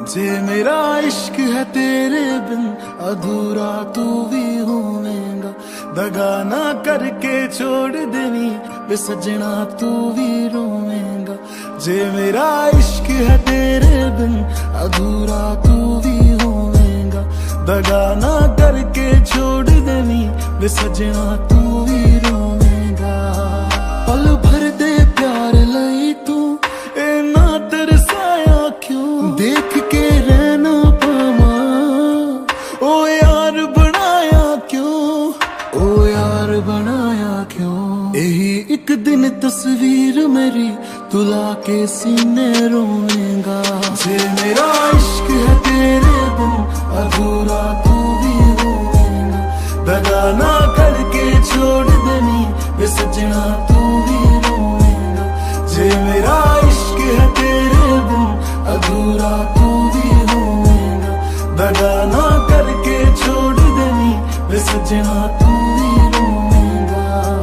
जे मेरा इश्क है तेरे बिन अधूरा तू भी होवेगा। दगा ना करके छोड़ देनी वे सजना तू भी रोवेगा। जे मेरा इश्क है तेरे बिन अधूरा तू भी होवेगा। दगा ना करके छोड़ देनी वे सजना तू भी रोवेगा। पल भर दे प्यार लई तू इना तरसाया क्यों। देख के रहना पावा ओ यार बनाया क्यों। ओ यार बनाया क्यों। यही एक दिन तस्वीर मेरी तुला के सीने रोवेगा। जे मेरा इश्क है तेरे बिन अधूरा तू भी होवेगा। दगा ना करके छोड़ देनी वे सजना तू भी रोवेगा। जे मेरा इश्क है तेरे बिन अधूरा तू भी होवेगा। दगा ना करके छोड़ देनी वे सजना तू भी रोवेगा।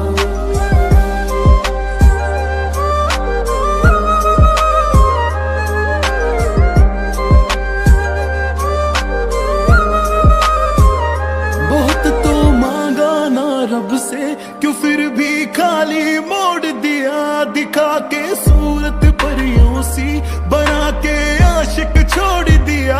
बहुत तो मांगा ना रब से क्यों फिर भी खाली मोड़ दिया। दिखा के सूरत परियों सी बना के आशिक छोड़ दिया।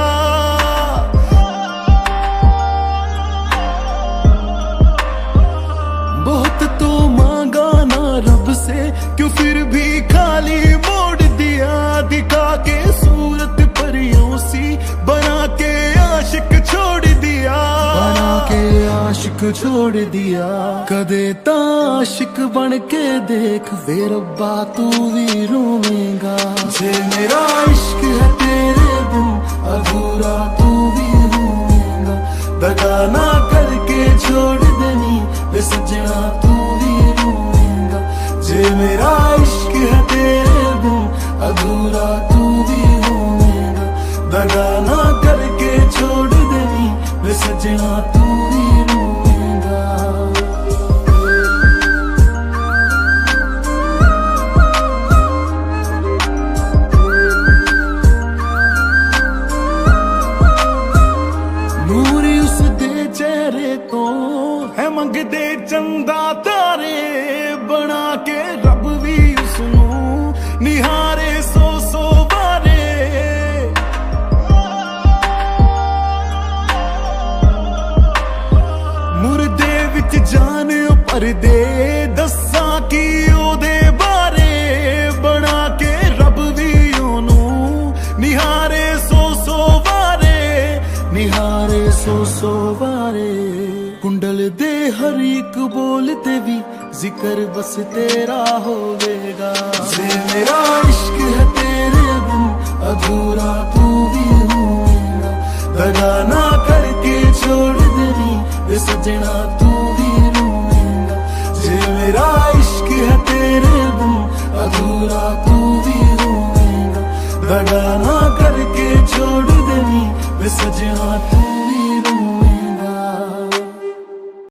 बहुत तो मांगा ना रब से क्यों फिर भी खाली मोड़ दिया। दिखा के सूरत परियों सी बना के आशिक छोड़ दिया। बना के आशिक छोड़ दिया। कदे ता आशिक बन के देख वे रब्बा तू भी रोवेगा। जे मेरा इश्क है तेरे बिन अधूरा तू भी रोवेगा। दगा ना करके छोड़ देनी वे सजना तू भी रोवेगा। जे मेरा इश्क है तेरे बिन अधूरा तू भी रोवेगा। दगा ना करके छोड़ देनी वे सजना तू भी रोवेगा। नूरी उस दे चेहरे तो है मंगदे चंदा तारे। बना के रब भी उसनू निहारे सो सो बारे। मुर्दे विच जान पर दे दस्सा की ओदे बारे। बना के रब भी ओनू निहारे सो सो बारे। निहारे सो सो बारे। कुंडल दे हर एक बोल ते भी जिक्र बस तेरा होवेगा। जे मेरा इश्क है तेरे बिन अधूरा तू भी होवेगा। दगा ना करके छोड़ देनी वे सजना तू भी रोवेगा। जे मेरा इश्क है तेरे बिन अधूरा तू भी रोवेगा। दगा ना करके छोड़ देनी वे सजना तू